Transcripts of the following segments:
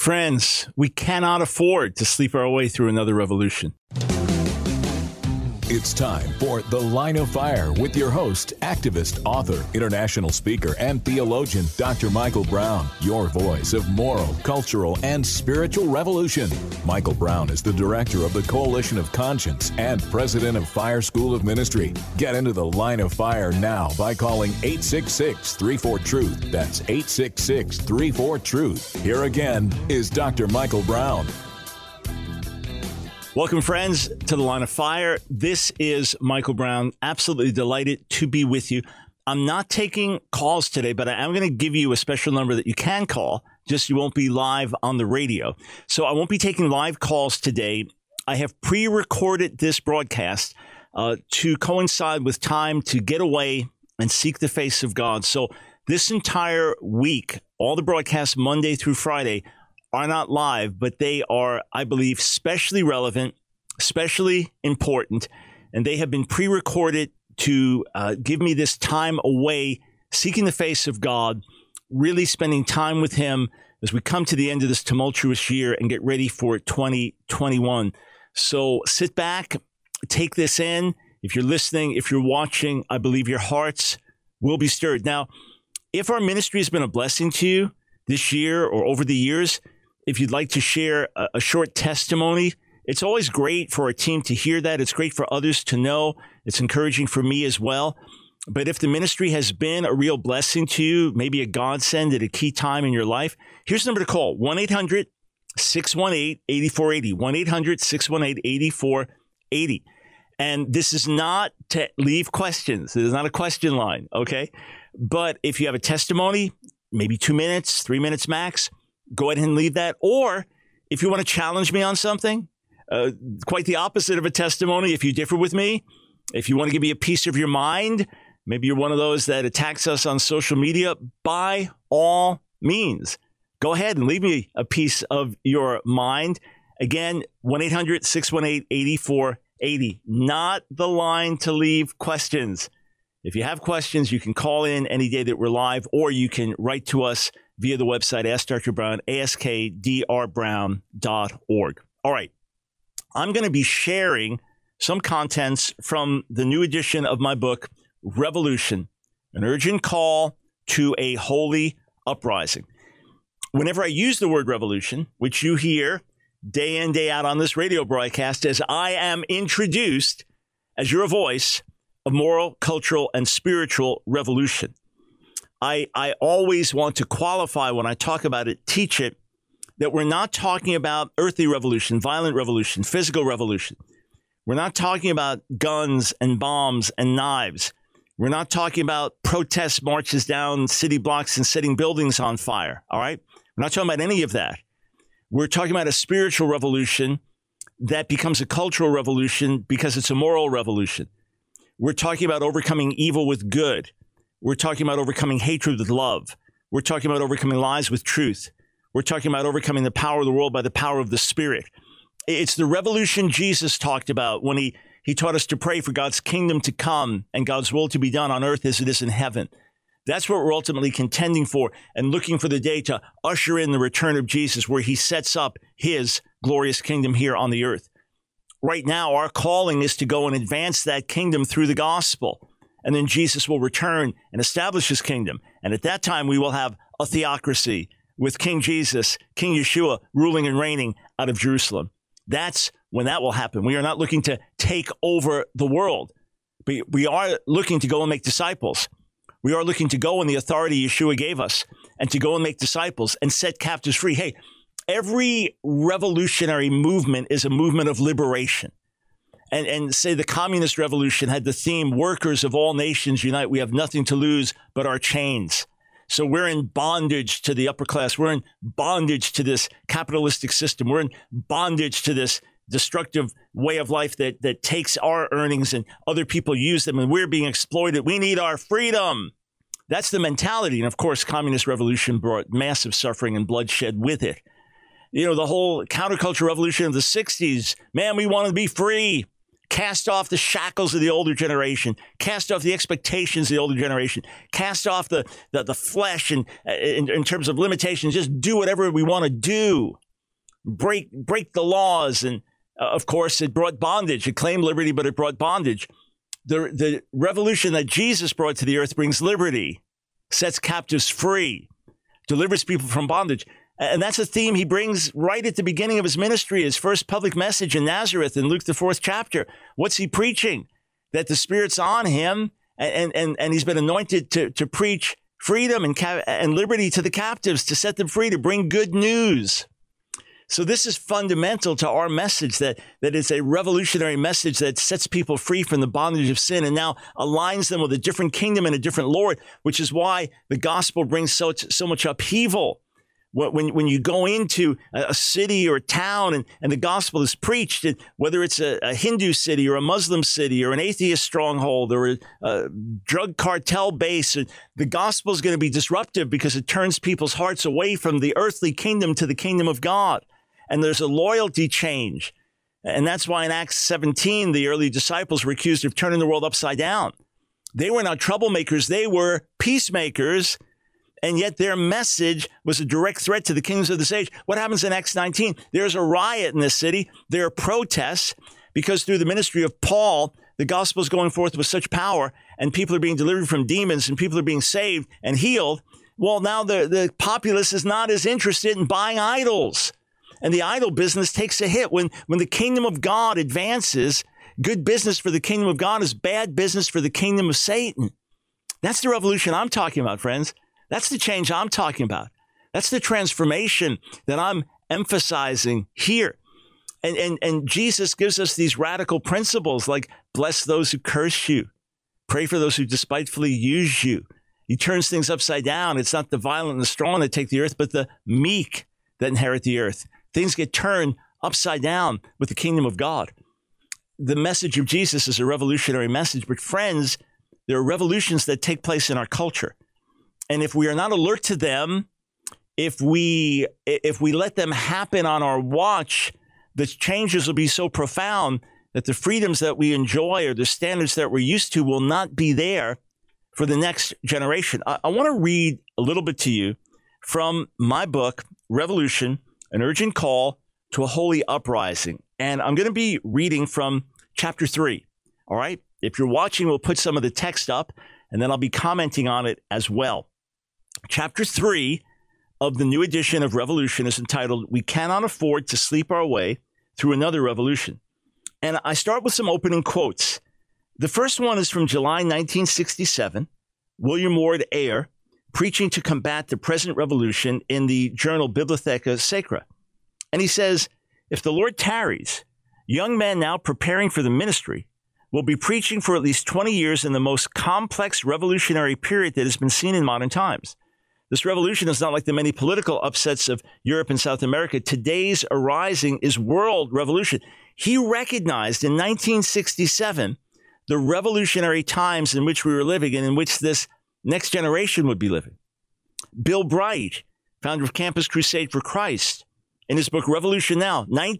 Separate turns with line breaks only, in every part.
Friends, we cannot afford to sleep our way through another revolution.
It's time for The Line of Fire with your host, activist, author, international speaker, and theologian, Dr. Michael Brown, your voice of moral, cultural, and spiritual revolution. Michael Brown is the director of the Coalition of Conscience and president of Fire School of Ministry. Get into The Line of Fire now by calling 866-34-TRUTH. That's 866-34-TRUTH. Here again is Dr. Michael Brown.
Welcome, friends, to The Line of Fire. This is Michael Brown. Absolutely delighted to be with you. I'm not taking calls today, but I am going to give you a special number that you can call, just you won't be live on the radio. So I won't be taking live calls today. I have pre-recorded this broadcast to coincide with time to get away and seek the face of God. So this entire week, all the broadcasts Monday through Friday are not live, but they are, I believe, especially relevant, especially important, and they have been pre-recorded to give me this time away, seeking the face of God, really spending time with Him as we come to the end of this tumultuous year and get ready for 2021. So sit back, take this in. If you're listening, if you're watching, I believe your hearts will be stirred. Now, if our ministry has been a blessing to you this year or over the years, if you'd like to share a short testimony, it's always great for our team to hear that. It's great for others to know. It's encouraging for me as well. But if the ministry has been a real blessing to you, maybe a godsend at a key time in your life, here's the number to call, 1-800-618-8480, 1-800-618-8480. And this is not to leave questions. It is not a question line, okay? But if you have a testimony, maybe 2 minutes, 3 minutes max, go ahead and leave that. Or if you want to challenge me on something, quite the opposite of a testimony, if you differ with me, if you want to give me a piece of your mind, maybe you're one of those that attacks us on social media, by all means, go ahead and leave me a piece of your mind. Again, 1-800-618-8480, not the line to leave questions. If you have questions, you can call in any day that we're live, or you can write to us via the website, Ask Dr. Brown, askdrbrown.org. All right. I'm going to be sharing some contents from the new edition of my book, Revolution, an urgent call to a holy uprising. Whenever I use the word revolution, which you hear day in, day out on this radio broadcast, as I am introduced as your voice of moral, cultural, and spiritual revolution, I always want to qualify when I talk about it, teach it, that we're not talking about earthly revolution, violent revolution, physical revolution. We're not talking about guns and bombs and knives. We're not talking about protest marches down city blocks and setting buildings on fire, all right? We're not talking about any of that. We're talking about a spiritual revolution that becomes a cultural revolution because it's a moral revolution. We're talking about overcoming evil with good. We're talking about overcoming hatred with love. We're talking about overcoming lies with truth. We're talking about overcoming the power of the world by the power of the Spirit. It's the revolution Jesus talked about when he taught us to pray for God's kingdom to come and God's will to be done on earth as it is in heaven. That's what we're ultimately contending for and looking for the day to usher in the return of Jesus, where he sets up his glorious kingdom here on the earth. Right now, our calling is to go and advance that kingdom through the gospel. And then Jesus will return and establish his kingdom. And at that time, we will have a theocracy with King Jesus, King Yeshua, ruling and reigning out of Jerusalem. That's when that will happen. We are not looking to take over the world, but we are looking to go and make disciples. We are looking to go in the authority Yeshua gave us and to go and make disciples and set captives free. Hey, every revolutionary movement is a movement of liberation. And say the communist revolution had the theme, workers of all nations unite. We have nothing to lose but our chains. So we're in bondage to the upper class. We're in bondage to this capitalistic system. We're in bondage to this destructive way of life that takes our earnings and other people use them, and we're being exploited. We need our freedom. That's the mentality. And of course, communist revolution brought massive suffering and bloodshed with it. You know, the whole counterculture revolution of the 60s, man, we want to be free. Cast off the shackles of the older generation. Cast off the expectations of the older generation. Cast off the flesh and in terms of limitations. Just do whatever we want to do. Break the laws. And of course, it brought bondage. It claimed liberty, but it brought bondage. The revolution that Jesus brought to the earth brings liberty, sets captives free, delivers people from bondage. And that's a theme he brings right at the beginning of his ministry, his first public message in Nazareth in Luke, the 4th chapter. What's he preaching? That the Spirit's on him and he's been anointed to preach freedom and liberty to the captives, to set them free, to bring good news. So this is fundamental to our message, that it's a revolutionary message that sets people free from the bondage of sin and now aligns them with a different kingdom and a different Lord, which is why the gospel brings so much upheaval. When you go into a city or a town and the gospel is preached, whether it's a Hindu city or a Muslim city or an atheist stronghold or a drug cartel base, the gospel is going to be disruptive because it turns people's hearts away from the earthly kingdom to the kingdom of God. And there's a loyalty change. And that's why in Acts 17, the early disciples were accused of turning the world upside down. They were not troublemakers. They were peacemakers. And yet their message was a direct threat to the kingdoms of this age. What happens in Acts 19? There's a riot in this city. There are protests because through the ministry of Paul, the gospel is going forth with such power and people are being delivered from demons and people are being saved and healed. Well, now the populace is not as interested in buying idols. And the idol business takes a hit. When the kingdom of God advances, good business for the kingdom of God is bad business for the kingdom of Satan. That's the revolution I'm talking about, friends. That's the change I'm talking about. That's the transformation that I'm emphasizing here. And Jesus gives us these radical principles like bless those who curse you, pray for those who despitefully use you. He turns things upside down. It's not the violent and the strong that take the earth, but the meek that inherit the earth. Things get turned upside down with the kingdom of God. The message of Jesus is a revolutionary message, but friends, there are revolutions that take place in our culture. And if we are not alert to them, if we let them happen on our watch, the changes will be so profound that the freedoms that we enjoy or the standards that we're used to will not be there for the next generation. I want to read a little bit to you from my book, Revolution, An Urgent Call to a Holy Uprising. And I'm going to be reading from chapter 3. All right. If you're watching, we'll put some of the text up and then I'll be commenting on it as well. Chapter 3 of the new edition of Revolution is entitled, We Cannot Afford to Sleep Our Way Through Another Revolution. And I start with some opening quotes. The first one is from July 1967, William Ward Ayer, preaching to combat the present revolution in the journal Bibliotheca Sacra. And he says, if the Lord tarries, young men now preparing for the ministry will be preaching for at least 20 years in the most complex revolutionary period that has been seen in modern times. This revolution is not like the many political upsets of Europe and South America. Today's arising is world revolution. He recognized in 1967 the revolutionary times in which we were living and in which this next generation would be living. Bill Bright, founder of Campus Crusade for Christ, in his book Revolution Now,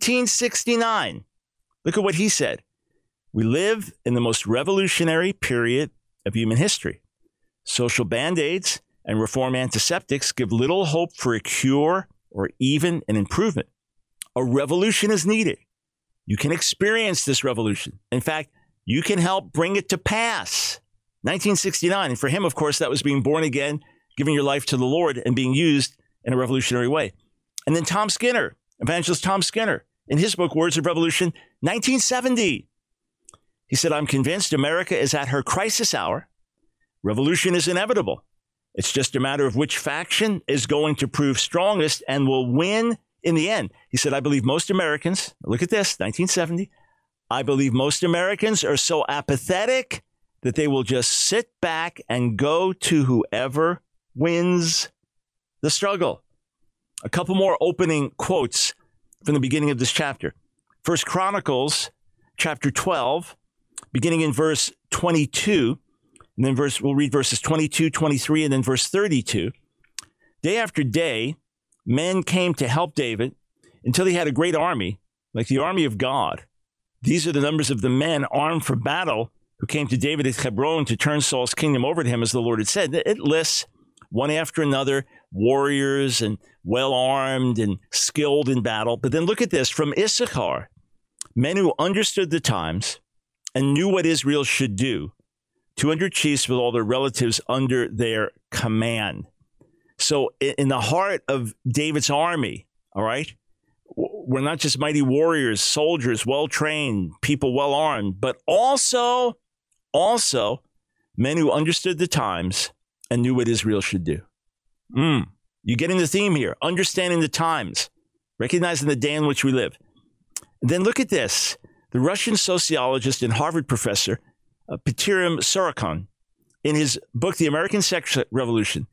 1969, look at what he said. We live in the most revolutionary period of human history. Social band-aids and reform antiseptics give little hope for a cure or even an improvement. A revolution is needed. You can experience this revolution. In fact, you can help bring it to pass. 1969. And for him, of course, that was being born again, giving your life to the Lord and being used in a revolutionary way. And then Tom Skinner, evangelist Tom Skinner, in his book, Words of Revolution, 1970. He said, I'm convinced America is at her crisis hour. Revolution is inevitable. It's just a matter of which faction is going to prove strongest and will win in the end. He said, I believe most Americans, look at this, 1970, I believe most Americans are so apathetic that they will just sit back and go to whoever wins the struggle. A couple more opening quotes from the beginning of this chapter. First Chronicles, chapter 12, beginning in verse 22, and then we'll read verses 22, 23, and then verse 32. Day after day, men came to help David until he had a great army, like the army of God. These are the numbers of the men armed for battle who came to David at Hebron to turn Saul's kingdom over to him, as the Lord had said. It lists one after another warriors and well-armed and skilled in battle. But then look at this. From Issachar, men who understood the times and knew what Israel should do, 200 chiefs with all their relatives under their command. So in the heart of David's army, all right, we're not just mighty warriors, soldiers, well-trained, people well-armed, but also men who understood the times and knew what Israel should do. You're getting the theme here, understanding the times, recognizing the day in which we live. And then look at this. The Russian sociologist and Harvard professor, Petirim Sorokin, in his book, The American Sex Revolution,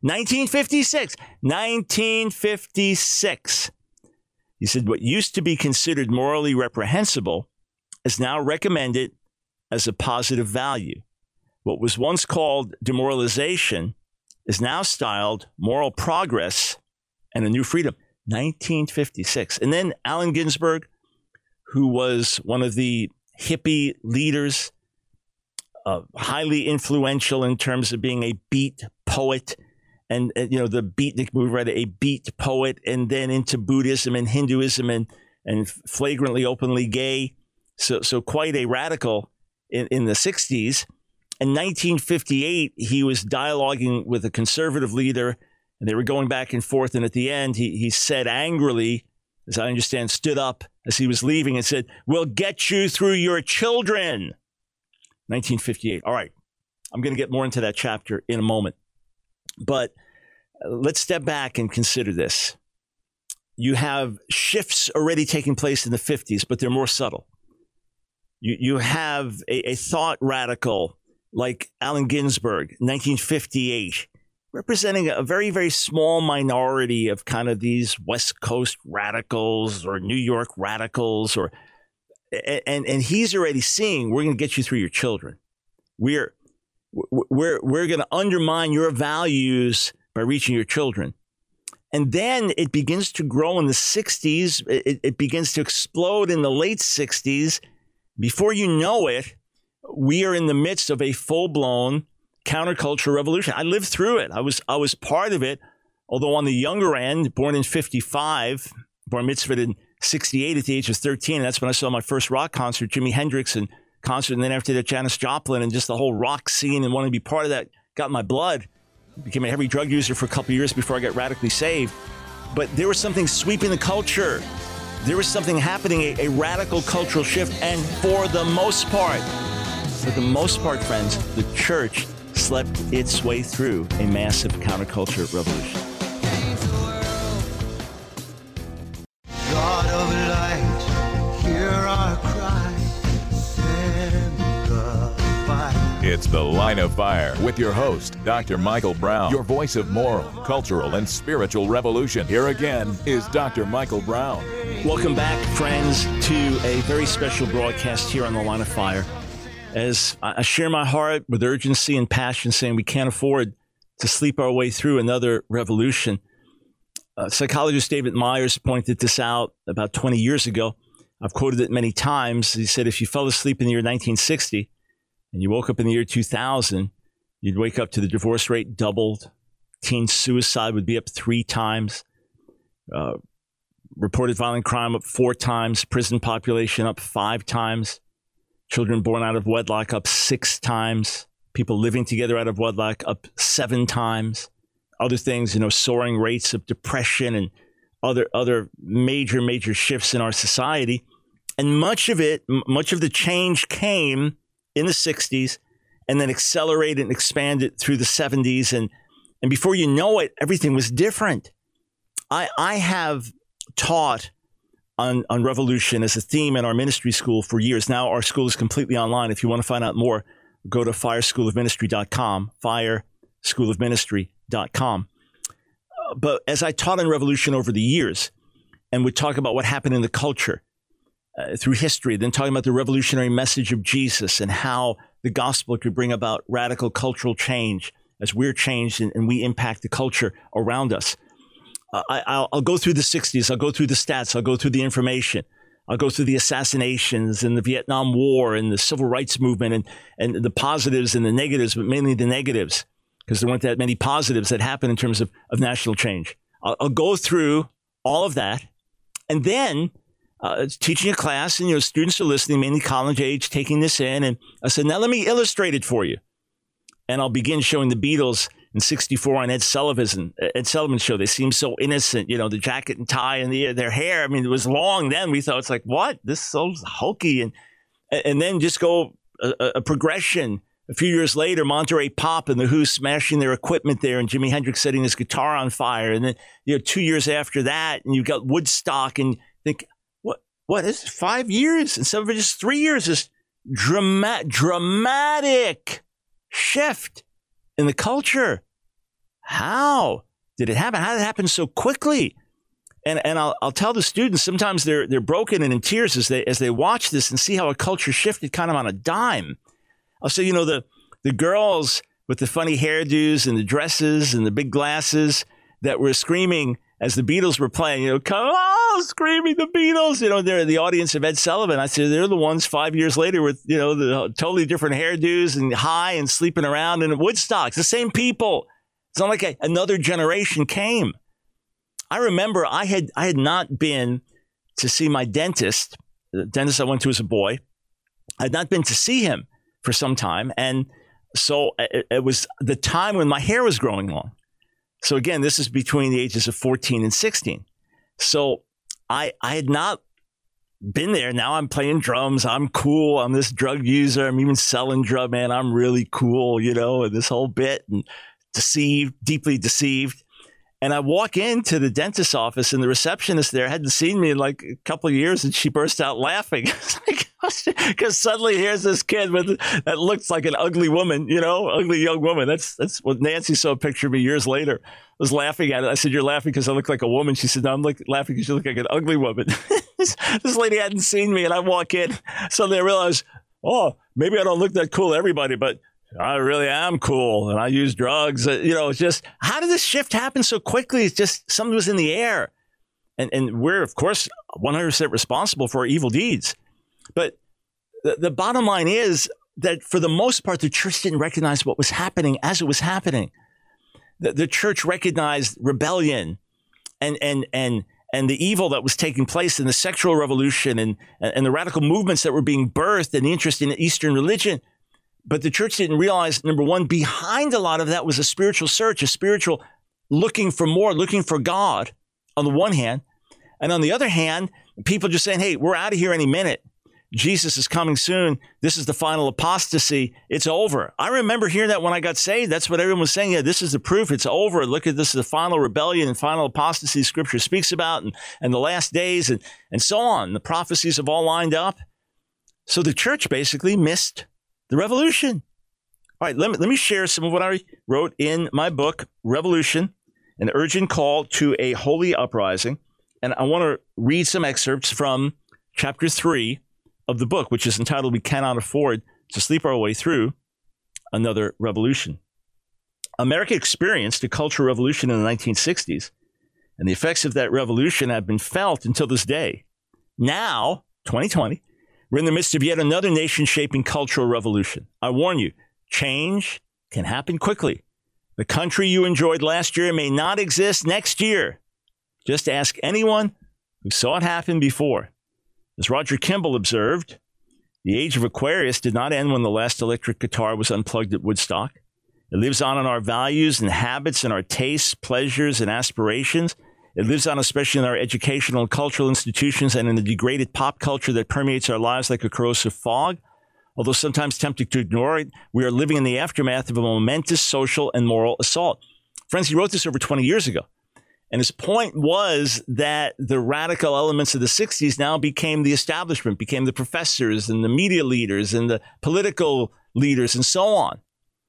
1956, he said, what used to be considered morally reprehensible is now recommended as a positive value. What was once called demoralization is now styled moral progress and a new freedom. 1956. And then Allen Ginsberg, who was one of the hippie leaders, highly influential in terms of being a beat poet, and the beatnik movement, right? A beat poet, and then into Buddhism and Hinduism and flagrantly openly gay. So quite a radical in the 60s. In 1958, he was dialoguing with a conservative leader, and they were going back and forth. And at the end, he said angrily, as I understand, stood up as he was leaving and said, "We'll get you through your children." 1958. All right. I'm going to get more into that chapter in a moment. But let's step back and consider this. You have shifts already taking place in the 50s, but they're more subtle. You have a thought radical like Allen Ginsberg, 1958, representing a very, very small minority of kind of these West Coast radicals or New York radicals, and he's already seeing, we're going to get you through your children. We're going to undermine your values by reaching your children. And then it begins to grow in the 60s. It begins to explode in the late 60s. Before you know it, we are in the midst of a full-blown counterculture revolution. I lived through it. I was part of it, although on the younger end, born in 55, bar mitzvahed in 68 at the age of 13. That's when I saw my first rock concert, Jimi Hendrix and concert, and then after that, Janis Joplin, and just the whole rock scene, and wanting to be part of that got in my blood. Became a heavy drug user for a couple of years before I got radically saved. But there was something sweeping the culture. There was something happening, a radical cultural shift. And for the most part, friends, the church slept its way through a massive counterculture revolution.
God of light, hear our cry, send the fire.
It's The Line of Fire with your host, Dr. Michael Brown, your voice of moral, cultural, and spiritual revolution. Here again is Dr. Michael Brown.
Welcome back, friends, to a very special broadcast here on The Line of Fire. As I share my heart with urgency and passion, saying we can't afford to sleep our way through another revolution. Psychologist David Myers pointed this out about 20 years ago. I've quoted it many times. He said, if you fell asleep in the year 1960 and you woke up in the year 2000, you'd wake up to the divorce rate doubled. Teen suicide would be up 3 times. Reported violent crime up 4 times. Prison population up 5 times. Children born out of wedlock up 6 times. People living together out of wedlock up 7 times. Other things, soaring rates of depression and other major shifts in our society. And much of the change came in the 60s and then accelerated and expanded through the 70s. And before you know it, everything was different. I have taught on revolution as a theme in our ministry school for years. Now our school is completely online. If you want to find out more, go to fireschoolofministry.com, fireschoolofministry.com. But as I taught on revolution over the years and would talk about what happened in the culture through history, then talking about the revolutionary message of Jesus and how the gospel could bring about radical cultural change as we're changed and we impact the culture around us. I'll go through the 60s. I'll go through the stats. I'll go through the information. I'll go through the assassinations and the Vietnam War and the civil rights movement and the positives and the negatives, but mainly the negatives, because there weren't that many positives that happened in terms of national change. I'll go through all of that. And then teaching a class, and students are listening, mainly college age, taking this in. And I said, now let me illustrate it for you. And I'll begin showing the Beatles in '64 on Ed Sullivan's show. They seemed so innocent, the jacket and tie and their hair. I mean, it was long then. We thought, it's like, what? This is so hulky. And then just go a progression. A few years later, Monterey Pop and the Who smashing their equipment there, and Jimi Hendrix setting his guitar on fire. And then, 2 years after that, and you've got Woodstock, and think, what is it, 5 years? And some of it is 3 years. This dramatic shift in the culture. How did it happen? How did it happen so quickly? And I'll tell the students, sometimes they're broken and in tears as they watch this and see how a culture shifted kind of on a dime. I'll say, the girls with the funny hairdos and the dresses and the big glasses that were screaming as the Beatles were playing, come on, screaming the Beatles, they're the audience of Ed Sullivan. I said, they're the ones 5 years later with, the totally different hairdos and high and sleeping around in Woodstock. It's the same people. It's not like another generation came. I remember I had not been to see my dentist, the dentist I went to as a boy. I had not been to see him for some time. And so it was the time when my hair was growing long. So again, this is between the ages of 14 and 16. So I had not been there. Now I'm playing drums. I'm cool. I'm this drug user. I'm even selling drugs, man. I'm really cool, and this whole bit, and deeply deceived. And I walk into the dentist's office, and the receptionist there hadn't seen me in like a couple of years, and she burst out laughing. Because suddenly here's this kid that looks like an ugly woman, ugly young woman. That's what Nancy saw a picture of me years later. I was laughing at it. I said, you're laughing because I look like a woman. She said, no, I'm laughing because you look like an ugly woman. This lady hadn't seen me, and I walk in. Suddenly I realize, oh, maybe I don't look that cool to everybody, but I really am cool, and I use drugs. It's just, how did this shift happen so quickly? It's just something was in the air. And we're, of course, 100% responsible for our evil deeds. But the bottom line is that for the most part, the church didn't recognize what was happening as it was happening. The church recognized rebellion and the evil that was taking place in the sexual revolution and the radical movements that were being birthed and the interest in Eastern religion. But the church didn't realize, number one, behind a lot of that was a spiritual search, a spiritual looking for more, looking for God on the one hand. And on the other hand, people just saying, hey, we're out of here any minute. Jesus is coming soon. This is the final apostasy. It's over. I remember hearing that when I got saved. That's what everyone was saying. Yeah, this is the proof. It's over. Look at this, the final rebellion and final apostasy Scripture speaks about, and the last days and so on. The prophecies have all lined up. So the church basically missed the revolution. All right, let me share some of what I wrote in my book, Revolution, an urgent call to a holy uprising. And I want to read some excerpts from chapter 3 of the book, which is entitled, We Cannot Afford to Sleep Our Way Through Another Revolution. America experienced a cultural revolution in the 1960s, and the effects of that revolution have been felt until this day. Now, 2020, we're in the midst of yet another nation-shaping cultural revolution. I warn you, change can happen quickly. The country you enjoyed last year may not exist next year. Just ask anyone who saw it happen before. As Roger Kimball observed, the age of Aquarius did not end when the last electric guitar was unplugged at Woodstock. It lives on in our values and habits and our tastes, pleasures, and aspirations. It lives on especially in our educational and cultural institutions and in the degraded pop culture that permeates our lives like a corrosive fog. Although sometimes tempted to ignore it, we are living in the aftermath of a momentous social and moral assault. Friends, he wrote this over 20 years ago. And his point was that the radical elements of the 60s now became the establishment, became the professors and the media leaders and the political leaders and so on.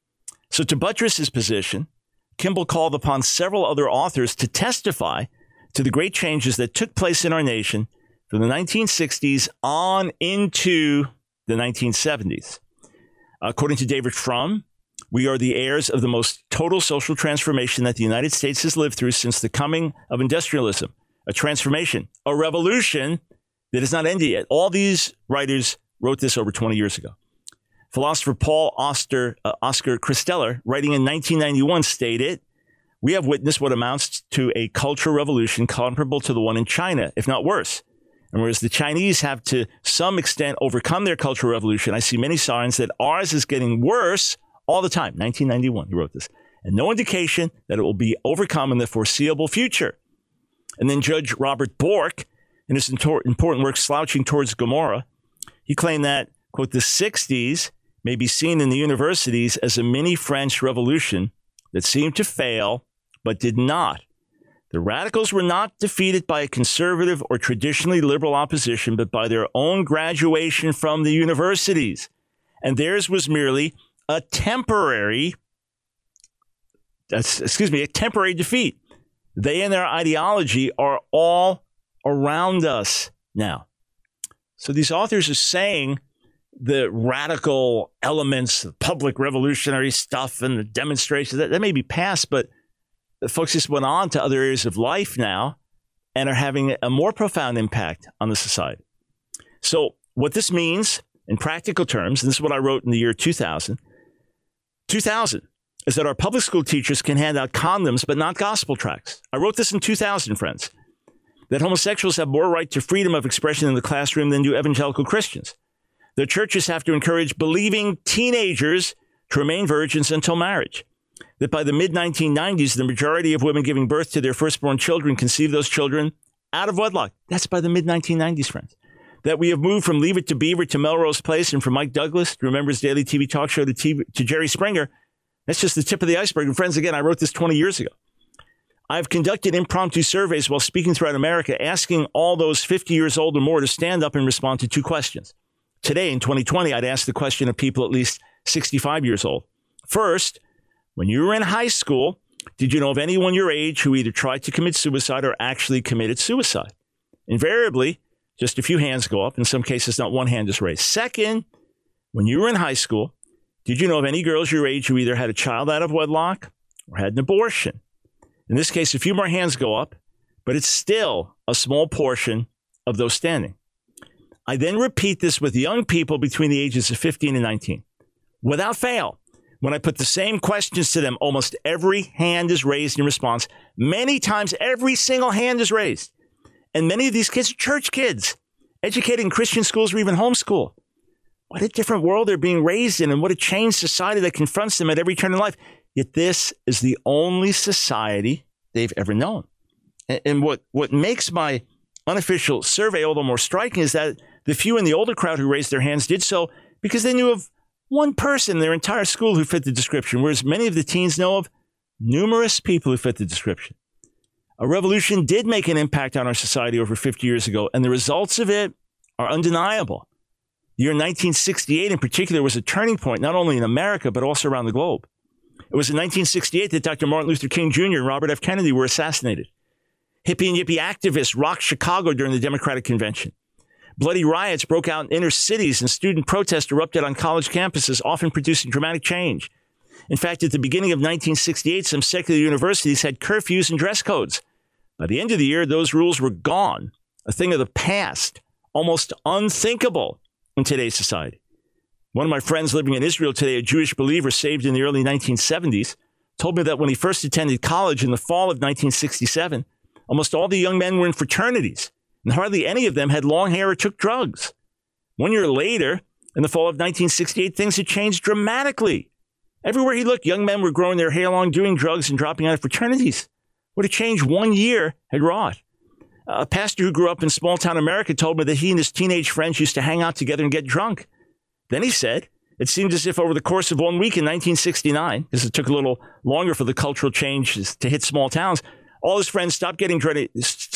So to buttress his position, Kimball called upon several other authors to testify to the great changes that took place in our nation from the 1960s on into the 1970s. According to David Frum, we are the heirs of the most total social transformation that the United States has lived through since the coming of industrialism. A transformation, a revolution that has not ended yet. All these writers wrote this over 20 years ago. Philosopher Paul Oscar Christeller, writing in 1991, stated, "We have witnessed what amounts to a cultural revolution comparable to the one in China, if not worse. And whereas the Chinese have to some extent overcome their cultural revolution, I see many signs that ours is getting worse all the time." 1991, he wrote this. "And no indication that it will be overcome in the foreseeable future." And then Judge Robert Bork, in his important work, Slouching Towards Gomorrah, he claimed that, quote, "the 60s may be seen in the universities as a mini French revolution that seemed to fail, but did not. The radicals were not defeated by a conservative or traditionally liberal opposition, but by their own graduation from the universities. And theirs was merely a temporary defeat. They and their ideology are all around us now." So these authors are saying the radical elements, the public revolutionary stuff and the demonstrations, that may be past, but the folks just went on to other areas of life now and are having a more profound impact on the society. So what this means in practical terms, and this is what I wrote in the year 2000, is that our public school teachers can hand out condoms, but not gospel tracts. I wrote this in 2000, friends, that homosexuals have more right to freedom of expression in the classroom than do evangelical Christians. The churches have to encourage believing teenagers to remain virgins until marriage. That by the mid-1990s, the majority of women giving birth to their firstborn children conceive those children out of wedlock. That's by the mid-1990s, friends. That we have moved from Leave It to Beaver to Melrose Place, and from Mike Douglas, to remember his daily TV talk show, to Jerry Springer. That's just the tip of the iceberg. And friends, again, I wrote this 20 years ago. I've conducted impromptu surveys while speaking throughout America, asking all those 50 years old or more to stand up and respond to two questions. Today, in 2020, I'd ask the question of people at least 65 years old. First, when you were in high school, did you know of anyone your age who either tried to commit suicide or actually committed suicide? Invariably, just a few hands go up. In some cases, not one hand is raised. Second, when you were in high school, did you know of any girls your age who either had a child out of wedlock or had an abortion? In this case, a few more hands go up, but it's still a small portion of those standing. I then repeat this with young people between the ages of 15 and 19. Without fail, when I put the same questions to them, almost every hand is raised in response. Many times, every single hand is raised. And many of these kids are church kids, educated in Christian schools or even homeschool. What a different world they're being raised in, and what a changed society that confronts them at every turn in life. Yet this is the only society they've ever known. And what makes my unofficial survey all the more striking is that the few in the older crowd who raised their hands did so because they knew of one person in their entire school who fit the description, whereas many of the teens know of numerous people who fit the description. A revolution did make an impact on our society over 50 years ago, and the results of it are undeniable. The year 1968 in particular was a turning point, not only in America, but also around the globe. It was in 1968 that Dr. Martin Luther King Jr. and Robert F. Kennedy were assassinated. Hippie and yippie activists rocked Chicago during the Democratic Convention. Bloody riots broke out in inner cities, and student protests erupted on college campuses, often producing dramatic change. In fact, at the beginning of 1968, some secular universities had curfews and dress codes. By the end of the year, those rules were gone, a thing of the past, almost unthinkable in today's society. One of my friends living in Israel today, a Jewish believer saved in the early 1970s, told me that when he first attended college in the fall of 1967, almost all the young men were in fraternities, and hardly any of them had long hair or took drugs. 1 year later, in the fall of 1968, things had changed dramatically. Everywhere he looked, young men were growing their hair long, doing drugs, and dropping out of fraternities. What a change 1 year had wrought. A pastor who grew up in small-town America told me that he and his teenage friends used to hang out together and get drunk. Then he said, it seemed as if over the course of 1 week in 1969, because it took a little longer for the cultural change to hit small towns, all his friends stopped getting drunk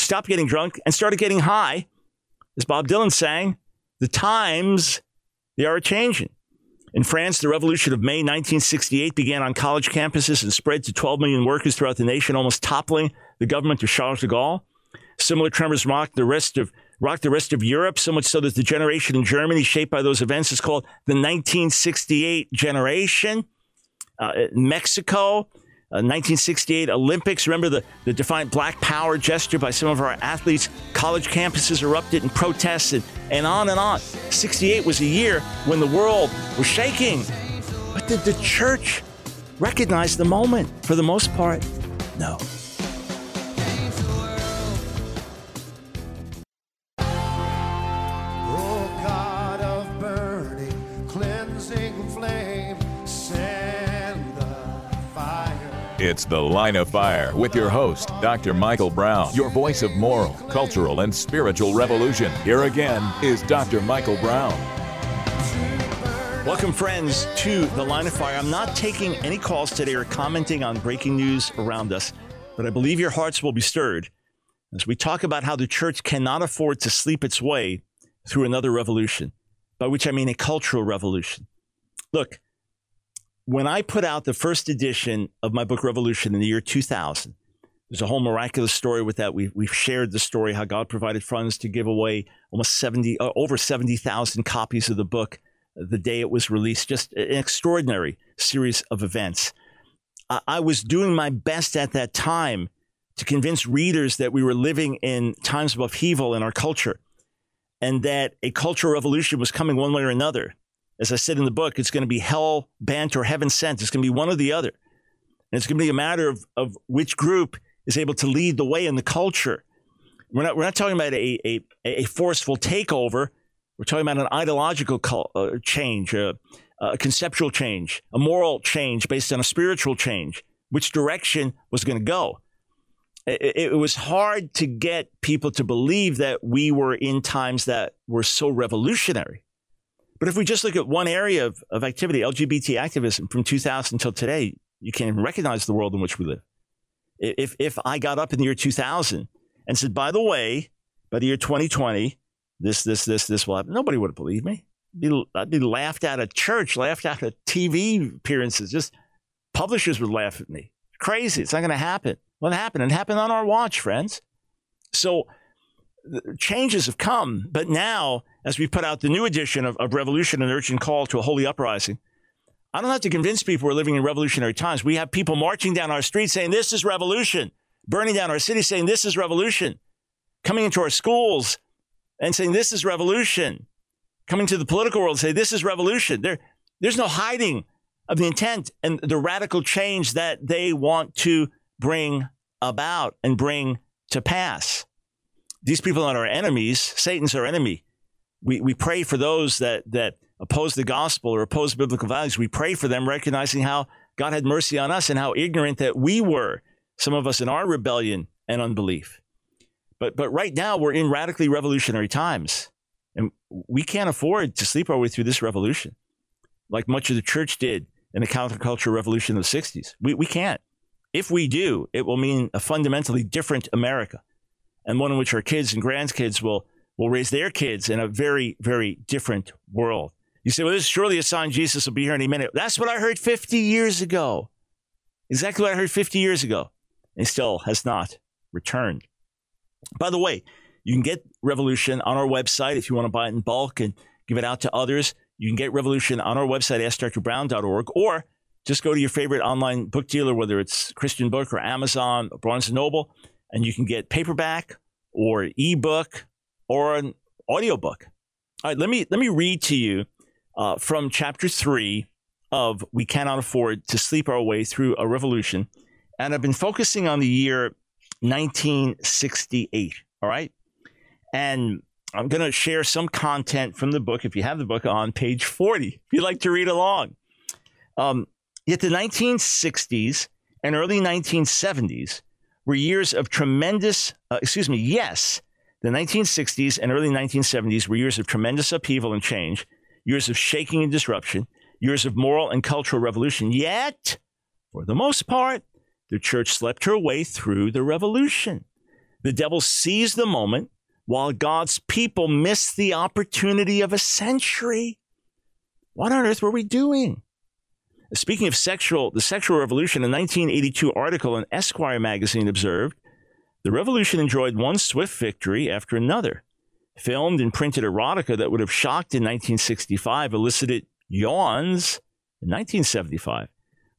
and started getting high. As Bob Dylan sang, the times, they are changing. In France, the revolution of May 1968 began on college campuses and spread to 12 million workers throughout the nation, almost toppling the government of Charles de Gaulle. Similar tremors rocked the rest of Europe, so much so that the generation in Germany shaped by those events is called the 1968 generation. Mexico, 1968 Olympics. Remember the defiant Black Power gesture by some of our athletes. College campuses erupted in protests and on and on. 68 was a year when the world was shaking. But did the church recognize the moment? For the most part, no.
It's The Line of Fire with your host, Dr. Michael Brown, your voice of moral, cultural, and spiritual revolution. Here again is Dr. Michael Brown.
Welcome, friends, to The Line of Fire. I'm not taking any calls today or commenting on breaking news around us, but I believe your hearts will be stirred as we talk about how the church cannot afford to sleep its way through another revolution, by which I mean a cultural revolution. Look, when I put out the first edition of my book, Revolution, in the year 2000, there's a whole miraculous story with that. We've shared the story, how God provided funds to give away over 70,000 copies of the book the day it was released. Just an extraordinary series of events. I was doing my best at that time to convince readers that we were living in times of upheaval in our culture and that a cultural revolution was coming one way or another. As I said in the book, it's going to be hell bent or heaven sent. It's going to be one or the other. And it's going to be a matter of which group is able to lead the way in the culture. We're not talking about a forceful takeover. We're talking about an ideological change, a conceptual change, a moral change based on a spiritual change. Which direction was going to go? It was hard to get people to believe that we were in times that were so revolutionary. But if we just look at one area of activity, LGBT activism from 2000 until today, you can't even recognize the world in which we live. If I got up in the year 2000 and said, by the way, by the year 2020, this will happen, nobody would have believed me. I'd be laughed at church, laughed at TV appearances. Just publishers would laugh at me. Crazy. It's not going to happen. What happened? It happened on our watch, friends. So changes have come, but now, as we put out the new edition of Revolution, an urgent call to a holy uprising, I don't have to convince people we're living in revolutionary times. We have people marching down our streets saying, this is revolution, burning down our city saying, this is revolution, coming into our schools and saying, this is revolution, coming to the political world and say, this is revolution. There's no hiding of the intent and the radical change that they want to bring about and bring to pass. These people are our enemies. Satan's our enemy. We pray for those that oppose the gospel or oppose biblical values. We pray for them, recognizing how God had mercy on us and how ignorant that we were, some of us in our rebellion and unbelief. But right now, we're in radically revolutionary times, and we can't afford to sleep our way through this revolution like much of the church did in the counterculture revolution of the 60s. We can't. If we do, it will mean a fundamentally different America, and one in which our kids and grandkids will raise their kids in a very, very different world. You say, well, this is surely a sign Jesus will be here any minute. That's what I heard 50 years ago. Exactly what I heard 50 years ago. And he still has not returned. By the way, you can get Revolution on our website if you want to buy it in bulk and give it out to others. You can get Revolution on our website, AskDrBrown.org, or just go to your favorite online book dealer, whether it's Christian Book or Amazon or Barnes & Noble, and you can get paperback or ebook or an audiobook. All right, let me read to you from chapter 3 of We Cannot Afford to Sleep Our Way Through a Revolution. And I've been focusing on the year 1968, all right? And I'm going to share some content from the book, if you have the book, on page 40, if you'd like to read along. Yet the 1960s and early 1970s were years of tremendous, the 1960s and early 1970s were years of tremendous upheaval and change, years of shaking and disruption, years of moral and cultural revolution. Yet, for the most part, the church slept her way through the revolution. The devil seized the moment while God's people missed the opportunity of a century. What on earth were we doing? Speaking of the sexual revolution, a 1982 article in Esquire magazine observed, the revolution enjoyed one swift victory after another. Filmed and printed erotica that would have shocked in 1965 elicited yawns in 1975.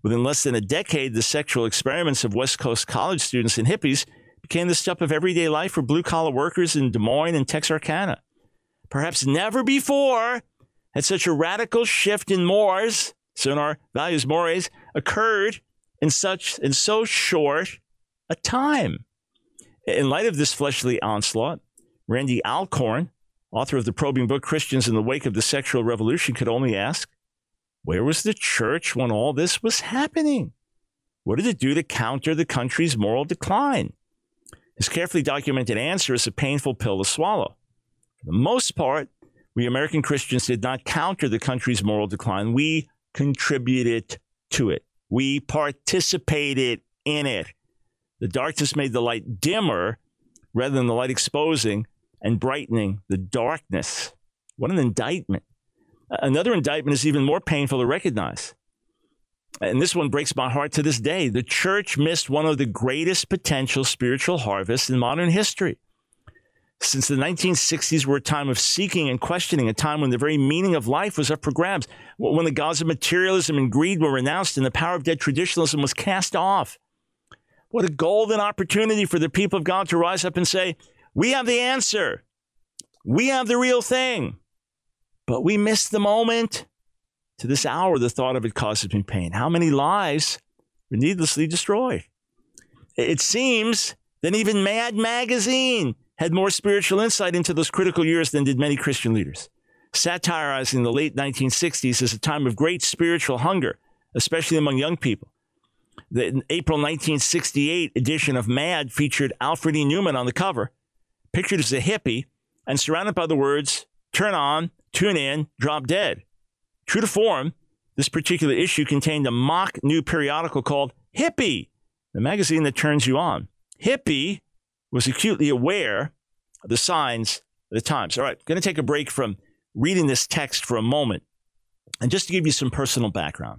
Within less than a decade, the sexual experiments of West Coast college students and hippies became the stuff of everyday life for blue-collar workers in Des Moines and Texarkana. Perhaps never before had such a radical shift in mores, so in our values mores, occurred in so short a time. In light of this fleshly onslaught, Randy Alcorn, author of the probing book Christians in the Wake of the Sexual Revolution, could only ask, where was the church when all this was happening? What did it do to counter the country's moral decline? His carefully documented answer is a painful pill to swallow. For the most part, we American Christians did not counter the country's moral decline. We contributed to it. We participated in it. The darkness made the light dimmer rather than the light exposing and brightening the darkness. What an indictment. Another indictment is even more painful to recognize. And this one breaks my heart to this day. The church missed one of the greatest potential spiritual harvests in modern history. Since the 1960s were a time of seeking and questioning, a time when the very meaning of life was up for grabs, when the gods of materialism and greed were renounced and the power of dead traditionalism was cast off. What a golden opportunity for the people of God to rise up and say, we have the answer. We have the real thing. But we missed the moment. To this hour, the thought of it causes me pain. How many lives were needlessly destroyed? It seems that even Mad Magazine had more spiritual insight into those critical years than did many Christian leaders, satirizing the late 1960s as a time of great spiritual hunger, especially among young people. The April 1968 edition of Mad featured Alfred E. Newman on the cover, pictured as a hippie, and surrounded by the words, turn on, tune in, drop dead. True to form, this particular issue contained a mock new periodical called Hippie, the magazine that turns you on. Hippie was acutely aware of the signs of the times. All right, going to take a break from reading this text for a moment. And just to give you some personal background,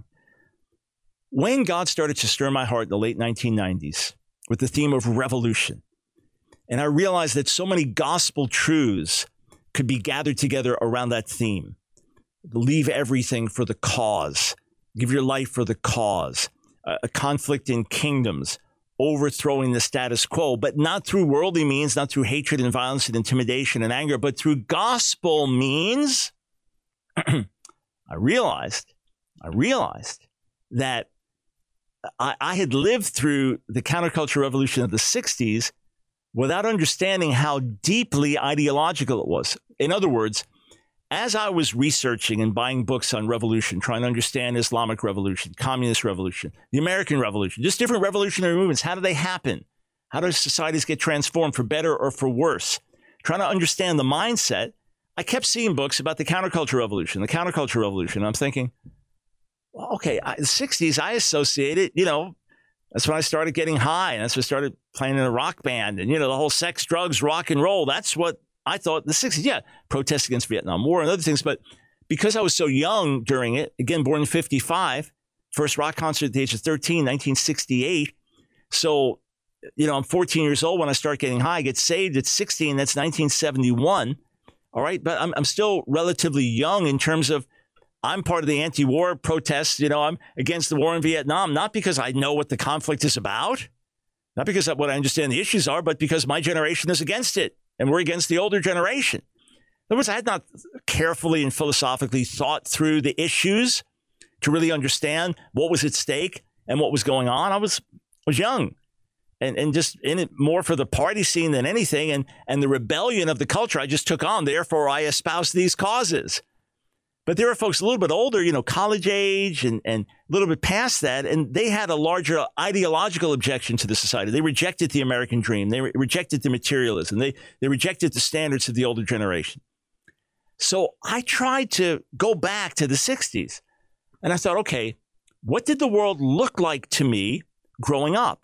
when God started to stir my heart in the late 1990s with the theme of revolution, and I realized that so many gospel truths could be gathered together around that theme. Leave everything for the cause. Give your life for the cause. A conflict in kingdoms, overthrowing the status quo, but not through worldly means, not through hatred and violence and intimidation and anger, but through gospel means. I realized that I had lived through the counterculture revolution of the 60s without understanding how deeply ideological it was. In other words, as I was researching and buying books on revolution, trying to understand Islamic revolution, communist revolution, the American Revolution, just different revolutionary movements, how do they happen? How do societies get transformed for better or for worse? Trying to understand the mindset, I kept seeing books about the counterculture revolution. And I'm thinking, well, okay, the 60s, I associated, that's when I started getting high. And that's when I started playing in a rock band. And, the whole sex, drugs, rock and roll, that's what I thought the 60s, protests against Vietnam War and other things. But because I was so young during it, again, born in 55, first rock concert at the age of 13, 1968. So, I'm 14 years old when I start getting high. I get saved at 16. That's 1971. All right. But I'm still relatively young in terms of I'm part of the anti-war protests. I'm against the war in Vietnam, not because I know what the conflict is about, not because of what I understand the issues are, but because my generation is against it. And we're against the older generation. In other words, I had not carefully and philosophically thought through the issues to really understand what was at stake and what was going on. I was young and just in it more for the party scene than anything. And the rebellion of the culture I just took on. Therefore, I espoused these causes. But there are folks a little bit older, college age and a little bit past that, and they had a larger ideological objection to the society. They rejected the American dream. They rejected the materialism. They rejected the standards of the older generation. So I tried to go back to the 60s, and I thought, okay, what did the world look like to me growing up?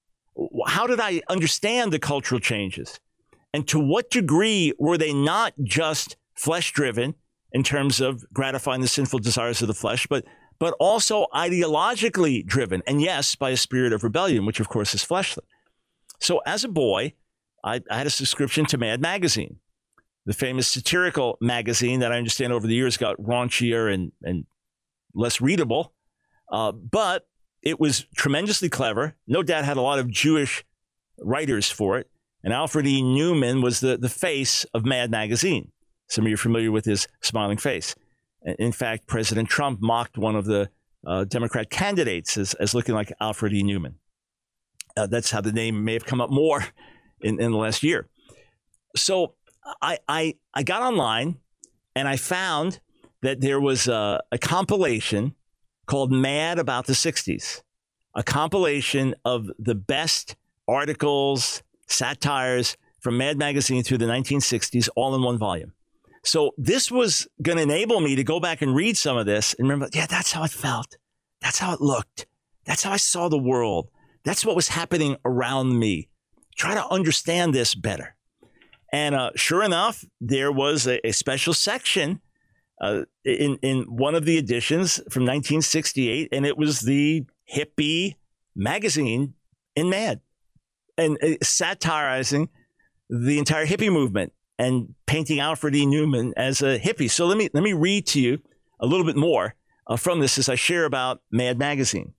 How did I understand the cultural changes? And to what degree were they not just flesh-driven, in terms of gratifying the sinful desires of the flesh, but also ideologically driven, and yes, by a spirit of rebellion, which of course is fleshly. So as a boy, I had a subscription to Mad Magazine, the famous satirical magazine that I understand over the years got raunchier and less readable. But it was tremendously clever. No doubt had a lot of Jewish writers for it. And Alfred E. Newman was the face of Mad Magazine. Some of you are familiar with his smiling face. In fact, President Trump mocked one of the Democrat candidates as looking like Alfred E. Newman. That's how the name may have come up more in the last year. So I got online and I found that there was a compilation called Mad About the 60s, a compilation of the best articles, satires from Mad Magazine through the 1960s, all in one volume. So this was going to enable me to go back and read some of this and remember, yeah, that's how it felt. That's how it looked. That's how I saw the world. That's what was happening around me. Try to understand this better. And sure enough, there was a special section in one of the editions from 1968, and it was the hippie magazine in Mad, and satirizing the entire hippie movement and painting Alfred E. Newman as a hippie. So let me read to you a little bit more from this as I share about Mad Magazine.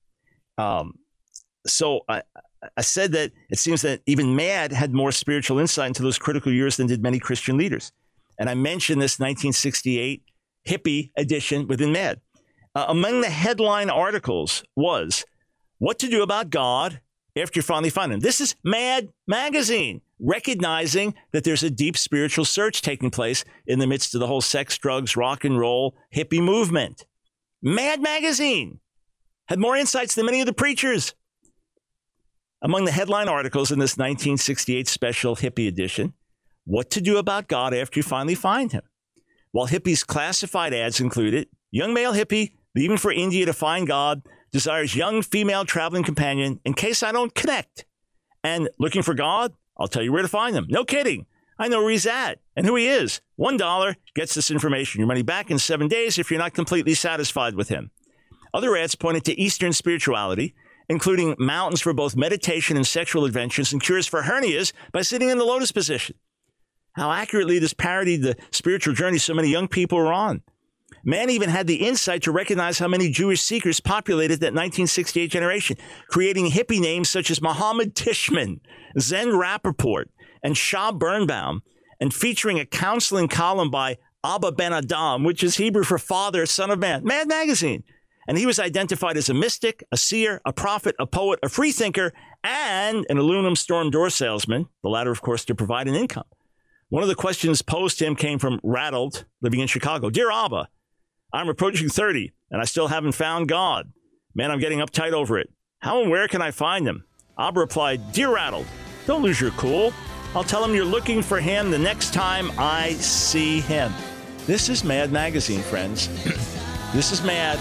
So I said that it seems that even Mad had more spiritual insight into those critical years than did many Christian leaders. And I mentioned this 1968 hippie edition within Mad. Among the headline articles was What to Do About God After You Finally Find Him. This is Mad Magazine, recognizing that there's a deep spiritual search taking place in the midst of the whole sex, drugs, rock and roll, hippie movement. Mad Magazine had more insights than many of the preachers. Among the headline articles in this 1968 special hippie edition, What to Do About God After You Finally Find Him. While hippies' classified ads included, young male hippie leaving for India to find God, desires young female traveling companion in case I don't connect. And looking for God, I'll tell you where to find him. No kidding. I know where he's at and who he is. $1 gets this information. Your money back in 7 days if you're not completely satisfied with him. Other ads pointed to Eastern spirituality, including mountains for both meditation and sexual adventures and cures for hernias by sitting in the lotus position. How accurately this parodied the spiritual journey so many young people were on. Man even had the insight to recognize how many Jewish seekers populated that 1968 generation, creating hippie names such as Muhammad Tishman, Zen Rappaport, and Shah Birnbaum, and featuring a counseling column by Abba Ben Adam, which is Hebrew for father, son of man. Mad Magazine. And he was identified as a mystic, a seer, a prophet, a poet, a free thinker, and an aluminum storm door salesman, the latter, of course, to provide an income. One of the questions posed to him came from Rattled, living in Chicago. Dear Abba, I'm approaching 30, and I still haven't found God. Man, I'm getting uptight over it. How and where can I find him? Abba replied, Dear Rattled, don't lose your cool. I'll tell him you're looking for him the next time I see him. This is Mad Magazine, friends. This is Mad,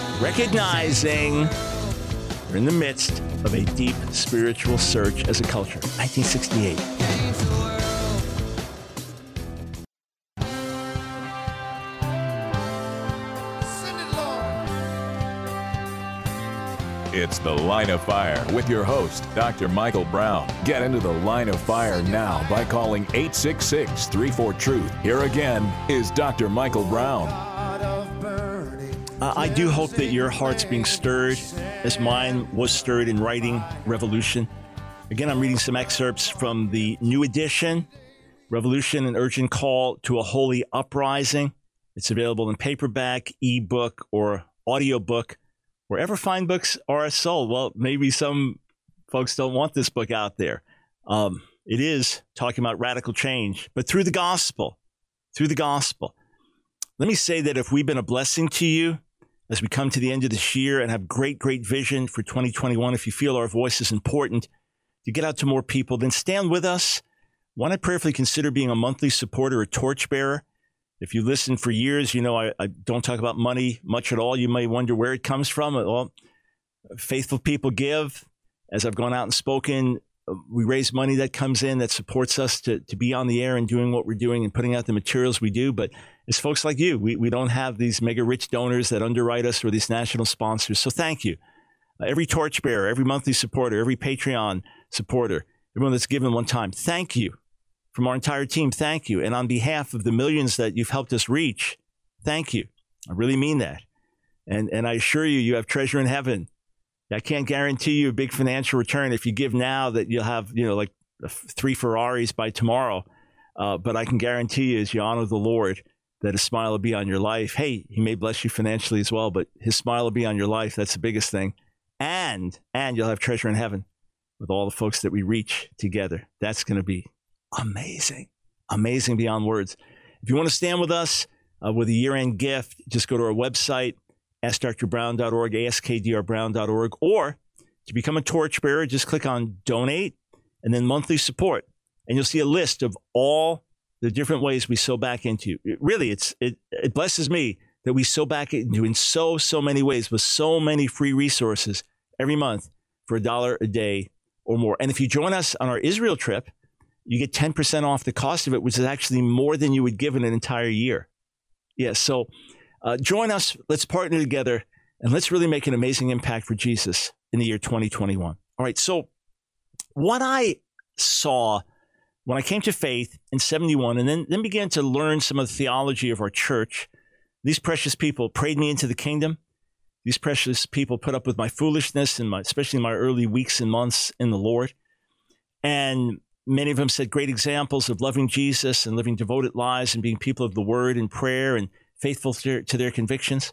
recognizing we're in the midst of a deep spiritual search as a culture. 1968.
It's The Line of Fire with your host, Dr. Michael Brown. Get into the line of fire now by calling 866-34-TRUTH. Here again is Dr. Michael Brown.
I do hope that your heart's being stirred as mine was stirred in writing Revolution. Again, I'm reading some excerpts from the new edition, Revolution, an urgent call to a holy uprising. It's available in paperback, ebook, or audiobook. Wherever fine books are sold. Well, maybe some folks don't want this book out there. It is talking about radical change, but through the gospel. Let me say that if we've been a blessing to you as we come to the end of this year and have great vision for 2021, if you feel our voice is important to get out to more people, then stand with us. Why not prayerfully consider being a monthly supporter or torchbearer? If you listen for years, you know I don't talk about money much at all. You may wonder where it comes from. Well, faithful people give. As I've gone out and spoken, we raise money that comes in that supports us to be on the air and doing what we're doing and putting out the materials we do. But it's folks like you. We don't have these mega rich donors that underwrite us or these national sponsors. So thank you. Every torchbearer, every monthly supporter, every Patreon supporter, everyone that's given one time, thank you. From our entire team, thank you. And on behalf of the millions that you've helped us reach, thank you. I really mean that. And I assure you, you have treasure in heaven. I can't guarantee you a big financial return if you give now that you'll have, like 3 Ferraris by tomorrow. But I can guarantee you, as you honor the Lord, that his smile will be on your life. Hey, he may bless you financially as well, but his smile will be on your life. That's the biggest thing. And you'll have treasure in heaven with all the folks that we reach together. That's going to be amazing. Amazing beyond words. If you want to stand with us with a year-end gift, just go to our website, askdrbrown.org, askdrbrown.org, or to become a torchbearer, just click on donate and then monthly support. And you'll see a list of all the different ways we sow back into you. It blesses me that we sow back into in so many ways with so many free resources every month for $1 a day or more. And if you join us on our Israel trip, you get 10% off the cost of it, which is actually more than you would give in an entire year. Yeah, so join us. Let's partner together, and let's really make an amazing impact for Jesus in the year 2021. All right, so what I saw when I came to faith in 71 and then began to learn some of the theology of our church, these precious people prayed me into the kingdom. These precious people put up with my foolishness, and especially my early weeks and months in the Lord. And many of them set great examples of loving Jesus and living devoted lives and being people of the word and prayer and faithful to their convictions.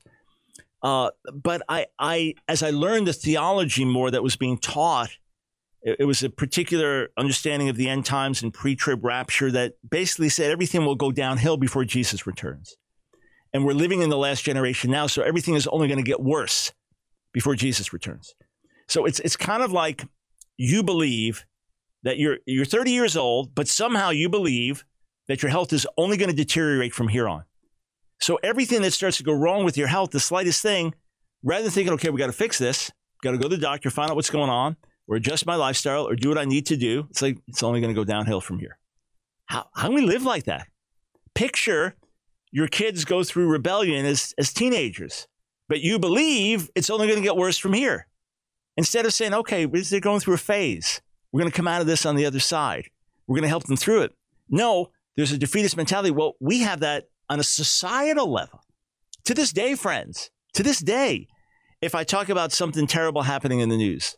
But I, as I learned the theology more that was being taught, it was a particular understanding of the end times and pre-trib rapture that basically said everything will go downhill before Jesus returns. And we're living in the last generation now, so everything is only going to get worse before Jesus returns. So it's kind of like you believe that you're 30 years old, but somehow you believe that your health is only going to deteriorate from here on. So everything that starts to go wrong with your health, the slightest thing, rather than thinking, okay, we got to fix this, got to go to the doctor, find out what's going on, or adjust my lifestyle, or do what I need to do, it's like it's only going to go downhill from here. How can we live like that? Picture your kids go through rebellion as teenagers, but you believe it's only going to get worse from here. Instead of saying, okay, they're going through a phase. We're going to come out of this on the other side. We're going to help them through it. No, there's a defeatist mentality. Well, we have that on a societal level. To this day, friends, to this day, if I talk about something terrible happening in the news,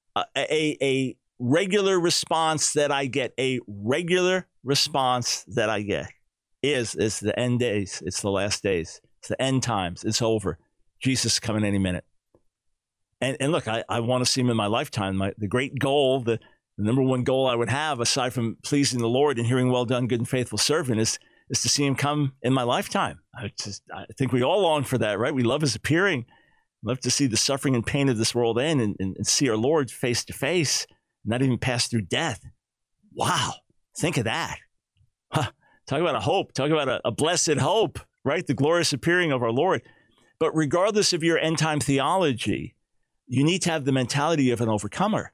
a regular response that I get, is the end days. It's the last days. It's the end times. It's over. Jesus is coming any minute. And look, I want to see him in my lifetime. The great goal, the number one goal I would have, aside from pleasing the Lord and hearing, well done, good and faithful servant, is to see him come in my lifetime. I think we all long for that, right? We love his appearing. Love to see the suffering and pain of this world end and see our Lord face to face, not even pass through death. Wow. Think of that. Huh. Talk about a hope. Talk about a blessed hope, right? The glorious appearing of our Lord. But regardless of your end time theology, you need to have the mentality of an overcomer.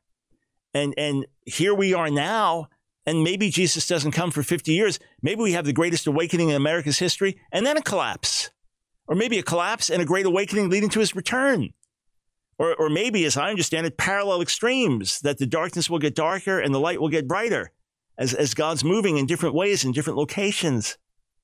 And here we are now, and maybe Jesus doesn't come for 50 years. Maybe we have the greatest awakening in America's history, and then a collapse. Or maybe a collapse and a great awakening leading to his return. Or maybe, as I understand it, parallel extremes, that the darkness will get darker and the light will get brighter as God's moving in different ways in different locations.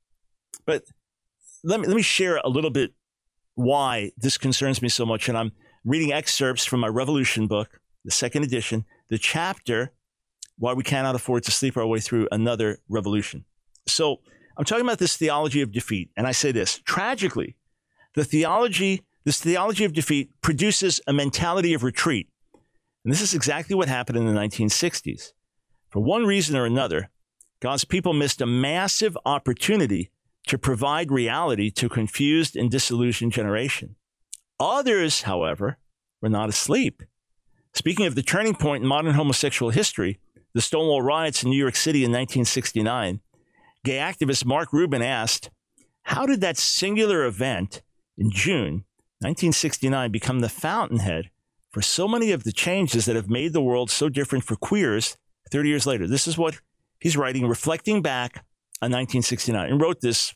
But let me share a little bit why this concerns me so much. And I'm reading excerpts from my Revolution book, the second edition, the chapter, Why We Cannot Afford to Sleep Our Way Through Another Revolution. So I'm talking about this theology of defeat. And I say this, tragically, this theology of defeat produces a mentality of retreat. And this is exactly what happened in the 1960s. For one reason or another, God's people missed a massive opportunity to provide reality to a confused and disillusioned generation. Others, however, were not asleep. Speaking of the turning point in modern homosexual history, the Stonewall riots in New York City in 1969, gay activist Mark Rubin asked, how did that singular event in June 1969 become the fountainhead for so many of the changes that have made the world so different for queers 30 years later? This is what he's writing, reflecting back on 1969, and wrote this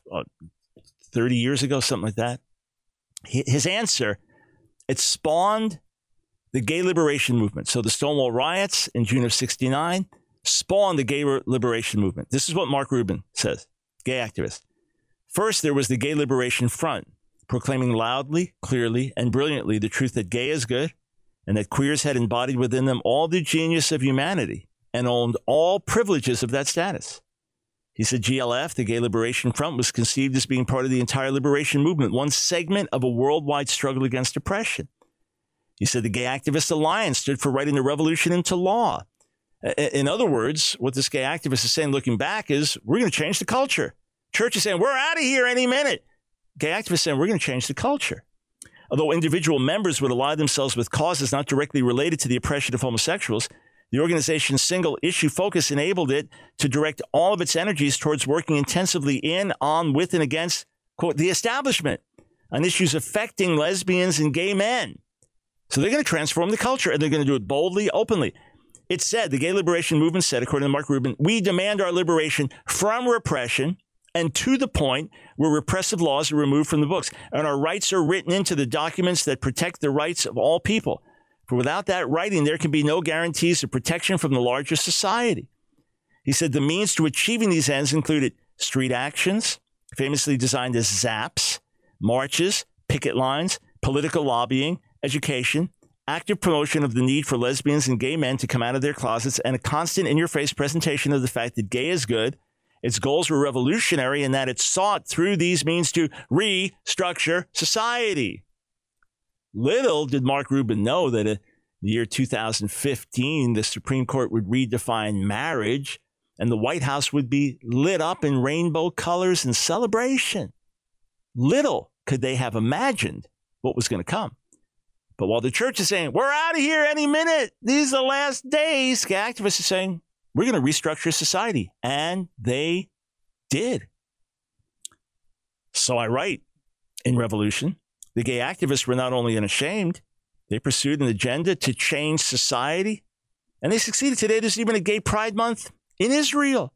30 years ago, something like that. His answer, it spawned the gay liberation movement. So the Stonewall riots in June of 69 spawned the gay liberation movement. This is what Mark Rubin says, gay activist. First, there was the Gay Liberation Front, proclaiming loudly, clearly, and brilliantly the truth that gay is good, and that queers had embodied within them all the genius of humanity and owned all privileges of that status. He said GLF, the Gay Liberation Front, was conceived as being part of the entire liberation movement, one segment of a worldwide struggle against oppression. He said the Gay Activist Alliance stood for writing the revolution into law. In other words, what this gay activist is saying looking back is, we're going to change the culture. Church is saying, we're out of here any minute. Gay activists saying, we're going to change the culture. Although individual members would ally themselves with causes not directly related to the oppression of homosexuals, the organization's single issue focus enabled it to direct all of its energies towards working intensively in, on, with, and against, quote, the establishment on issues affecting lesbians and gay men. So they're going to transform the culture, and they're going to do it boldly, openly. It said, the Gay Liberation Movement said, according to Mark Rubin, we demand our liberation from repression and to the point where repressive laws are removed from the books and our rights are written into the documents that protect the rights of all people. For without that writing, there can be no guarantees of protection from the larger society. He said the means to achieving these ends included street actions, famously designed as ZAPs, marches, picket lines, political lobbying, education, active promotion of the need for lesbians and gay men to come out of their closets, and a constant in-your-face presentation of the fact that gay is good. Its goals were revolutionary in that it sought through these means to restructure society. Little did Mark Rubin know that in the year 2015, the Supreme Court would redefine marriage and the White House would be lit up in rainbow colors and celebration. Little could they have imagined what was going to come. But while the church is saying, we're out of here any minute, these are the last days, gay activists are saying, we're going to restructure society. And they did. So I write in Revolution, the gay activists were not only unashamed, they pursued an agenda to change society, and they succeeded. Today, there's even a Gay Pride Month in Israel.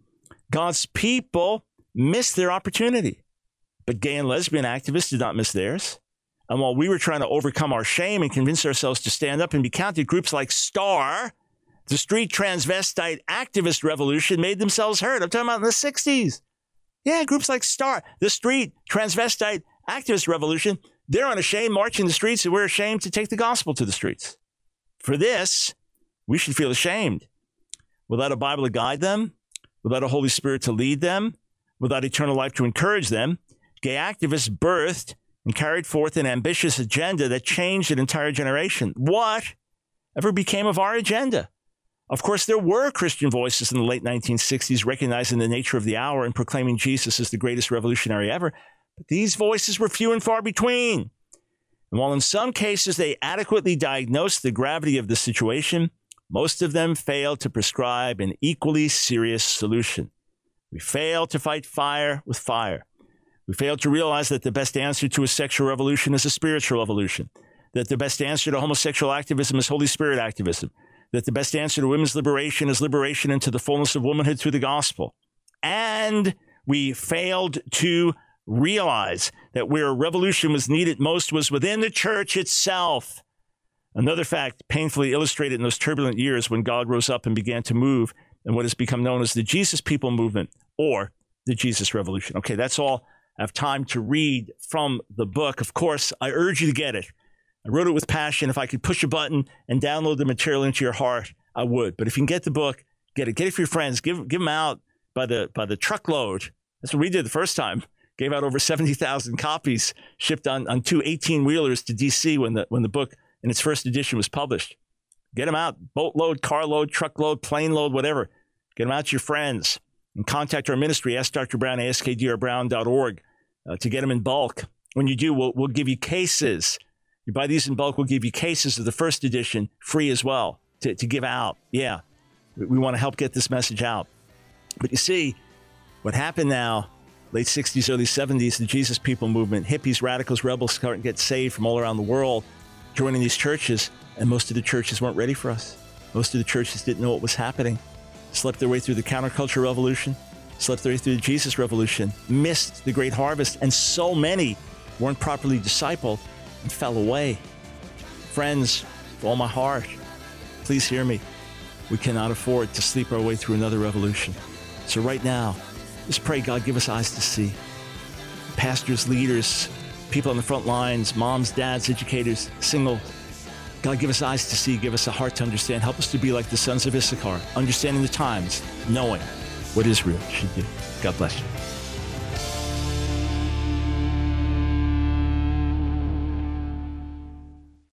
God's people missed their opportunity, but gay and lesbian activists did not miss theirs. And while we were trying to overcome our shame and convince ourselves to stand up and be counted, groups like STAR, the Street Transvestite Activist Revolution, made themselves heard. I'm talking about in the 60s. Yeah, groups like STAR, the Street Transvestite Activist Revolution, they're unashamed marching the streets, and we're ashamed to take the gospel to the streets. For this, we should feel ashamed. Without a Bible to guide them, without a Holy Spirit to lead them, without eternal life to encourage them, gay activists birthed and carried forth an ambitious agenda that changed an entire generation. What ever became of our agenda? Of course, there were Christian voices in the late 1960s recognizing the nature of the hour and proclaiming Jesus as the greatest revolutionary ever. But these voices were few and far between. And while in some cases they adequately diagnosed the gravity of the situation, most of them failed to prescribe an equally serious solution. We failed to fight fire with fire. We failed to realize that the best answer to a sexual revolution is a spiritual revolution, that the best answer to homosexual activism is Holy Spirit activism, that the best answer to women's liberation is liberation into the fullness of womanhood through the gospel. And we failed to realize that where a revolution was needed most was within the church itself. Another fact painfully illustrated in those turbulent years when God rose up and began to move in what has become known as the Jesus People Movement or the Jesus Revolution. Okay, that's all I have time to read from the book. Of course, I urge you to get it. I wrote it with passion. If I could push a button and download the material into your heart, I would. But if you can get the book, get it. Get it for your friends. Give them out by the truckload. That's what we did the first time. Gave out over 70,000 copies, shipped on two 18-wheelers to D.C. when the book in its first edition was published. Get them out. Boatload, carload, truckload, plane load, whatever. Get them out to your friends. And contact our ministry, Ask Dr. Brown, askdrbrown.org, to get them in bulk. When you do, we'll give you cases. You buy these in bulk, we'll give you cases of the first edition free as well to give out. Yeah, we want to help get this message out. But you see, what happened now, late 60s, early 70s, the Jesus People Movement, hippies, radicals, rebels starting to get saved from all around the world, joining these churches, and most of the churches weren't ready for us. Most of the churches didn't know what was happening. Slept their way through the counterculture revolution, slept their way through the Jesus revolution, missed the great harvest, and so many weren't properly discipled and fell away. Friends, with all my heart, please hear me. We cannot afford to sleep our way through another revolution. So right now, just pray God give us eyes to see. Pastors, leaders, people on the front lines, moms, dads, educators, single God, give us eyes to see, give us a heart to understand. Help us to be like the sons of Issachar, understanding the times, knowing what Israel should do. God bless you.